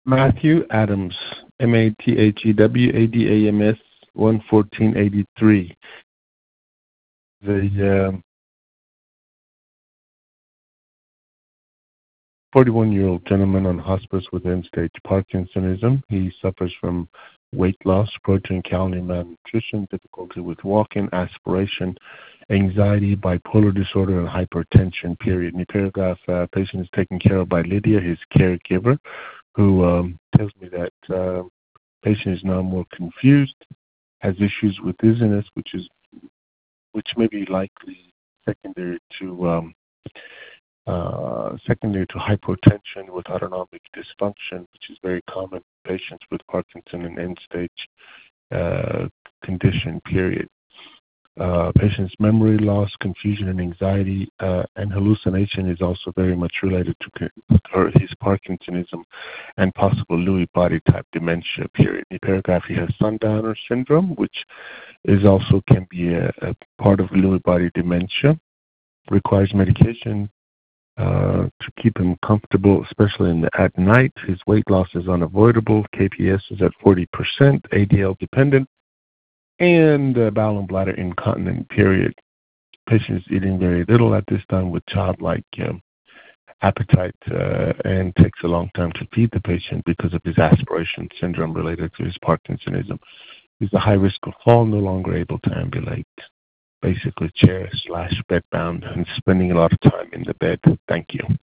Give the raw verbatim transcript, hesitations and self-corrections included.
Matthew Adams, M A T H E W A D A M S, one fourteen eighty-three. The um, forty-one-year-old gentleman on hospice with end-stage Parkinsonism. He suffers from weight loss, protein, calorie malnutrition, difficulty with walking, aspiration, anxiety, bipolar disorder, and hypertension, period. In the paragraph, uh, patient is taken care of by Lydia, his caregiver, who um, tells me that uh, patient is now more confused, has issues with dizziness, which is which may be likely secondary to um, uh, secondary to hypotension with autonomic dysfunction, which is very common in patients with Parkinson and end-stage uh, condition, period. Uh, patient's memory loss, confusion, and anxiety uh, and hallucination is also very much related to or his Parkinsonism and possible Lewy body type dementia, period. In the paragraph, he has Sundowner syndrome, which is also can be a, a part of Lewy body dementia, requires medication uh, to keep him comfortable, especially in the, at night. His weight loss is unavoidable. K P S is at forty percent, A D L dependent, and uh, bowel and bladder incontinent, period. Patient is eating very little at this time with childlike um, appetite uh, and takes a long time to feed the patient because of his aspiration syndrome related to his Parkinsonism. He's a high risk of fall, no longer able to ambulate. Basically chair slash bed bound and spending a lot of time in the bed. Thank you.